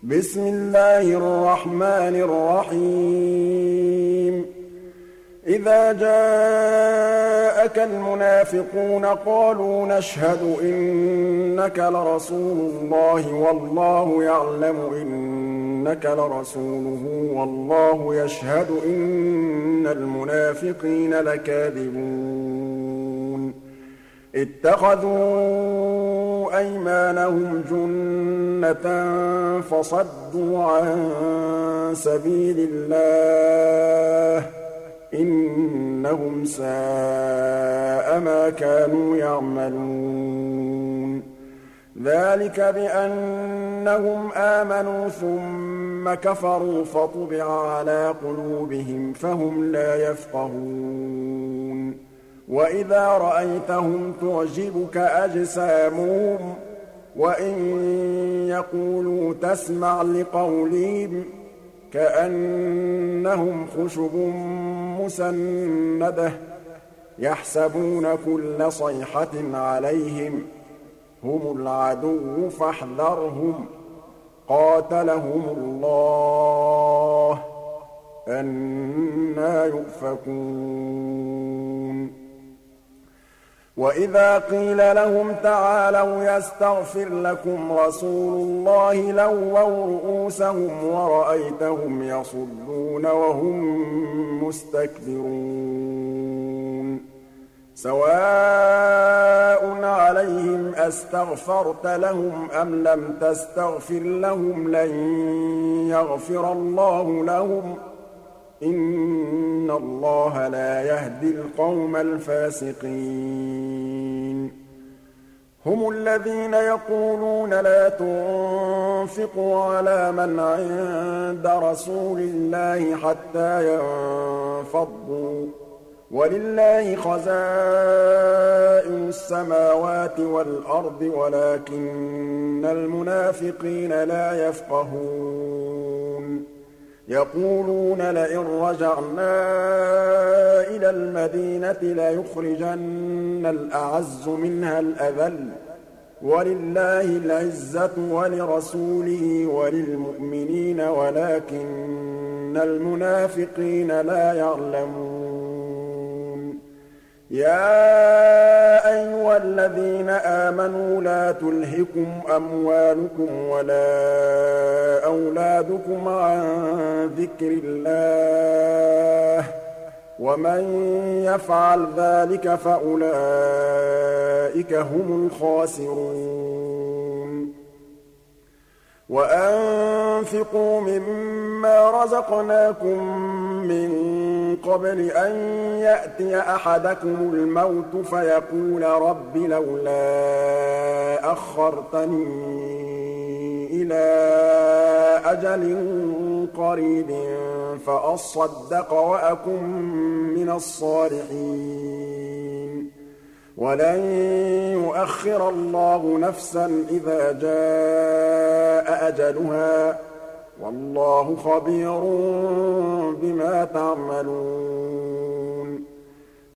بسم الله الرحمن الرحيم إذا جاءك المنافقون قالوا نشهد إنك لرسول الله والله يعلم إنك لرسوله والله يشهد إن المنافقين لكاذبون اتخذوا أيمانهم جنة فصدوا عن سبيل الله إنهم ساء ما كانوا يعملون ذلك بأنهم آمنوا ثم كفروا فطبع على قلوبهم فهم لا يفقهون وإذا رأيتهم تعجبك أجسامهم وإن يقولوا تسمع لقولهم كأنهم خشب مسندة يحسبون كل صيحة عليهم هم العدو فاحذرهم قاتلهم الله أنى يؤفكون وإذا قيل لهم تعالوا يستغفر لكم رسول الله لووا رؤوسهم ورأيتهم يصدون وهم مستكبرون سواء عليهم أستغفرت لهم أم لم تستغفر لهم لن يغفر الله لهم إن الله لا يهدي القوم الفاسقين هم الذين يقولون لا تنفقوا على من عند رسول الله حتى ينفضوا ولله خزائن السماوات والأرض ولكن المنافقين لا يفقهون يقولون لئن رجعنا إلى المدينة ليخرجن الأعز منها الأذل ولله العزة ولرسوله وللمؤمنين ولكن المنافقين لا يعلمون يا أيها الذين آمنوا لا تلهكم أموالكم ولا أولادكم عن ذكر الله ومن يفعل ذلك فأولئك هم الخاسرون وأنفقوا مما رزقناكم من قبل أن يأتي أحدكم الموت فيقول رب لولا أخرتني إلى أجل قريب فأصدق وأكن من الصالحين ولن يؤخر الله نفسا إذا جاء أجلها والله خبير بما تعملون